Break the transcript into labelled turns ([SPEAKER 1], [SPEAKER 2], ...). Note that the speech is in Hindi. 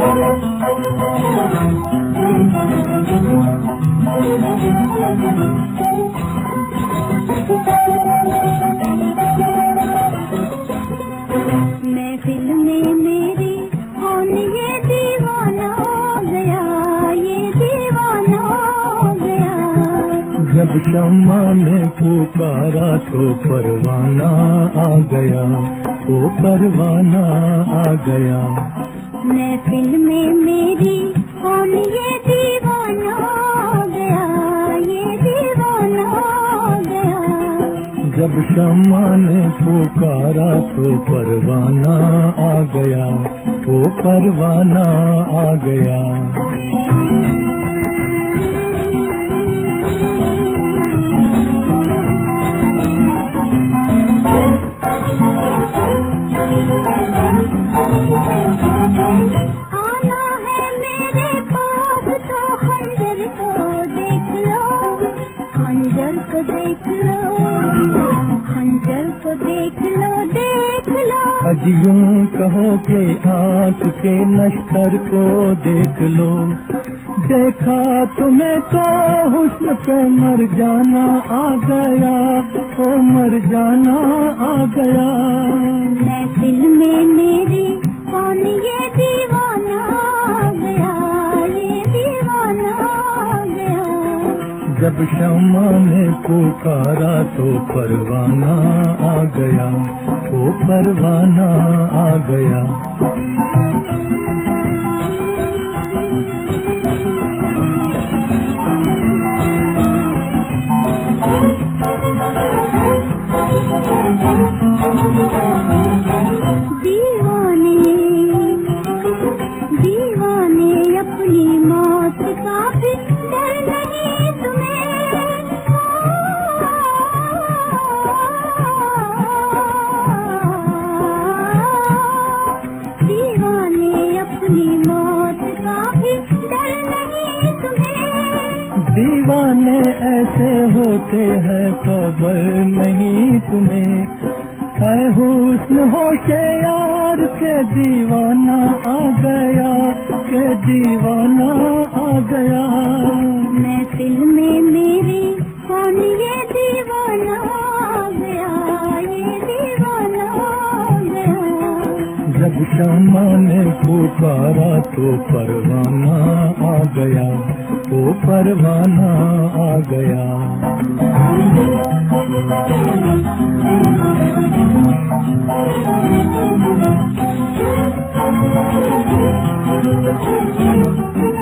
[SPEAKER 1] महफिल में मेरी कौन ये दीवाना हो गया, ये दीवाना हो गया।
[SPEAKER 2] जब शम्मा ने पुकारा तो परवाना आ गया, तो परवाना आ गया।
[SPEAKER 1] महफिल में मेरी कौन ये दीवाना हो गया, ये दीवाना हो गया।
[SPEAKER 2] जब शम्मा ने पुकारा तो परवाना आ गया, तो परवाना आ गया।
[SPEAKER 1] आना है मेरे पास तो खंजर को देख लो, खंजर को देख लो, खंजर को देख लो, देख लो।
[SPEAKER 2] अज यूं कहो कि आँख के नश्तर को देख लो। देखा तुम्हें तो हुस्न पे मर जाना आ गया, ओ मर जाना आ गया।
[SPEAKER 1] महफिल में मेरी कौन ये दीवाना आ गया, ये दीवाना आ गया।
[SPEAKER 2] जब शम्मा ने पुकारा तो परवाना आ गया, तो परवाना आ गया।
[SPEAKER 1] दीवाने दीवाने अपनी मौत का भी डर नहीं तुम्हें। दीवाने अपनी मौत का भी डर नहीं तुम्हें।
[SPEAKER 2] दीवाने ऐसे होते हैं खबर नहीं तुम्हें। है हुस्न होशे यार के दीवाना आ गया, के दीवाना आ गया।
[SPEAKER 1] महफिल में मेरी कौन ये दीवाना आ गया, ये दीवाना आ गया।
[SPEAKER 2] जब शम्मा ने पुकारा तो परवाना आ गया, तो परवाना आ गया।
[SPEAKER 1] Thank you.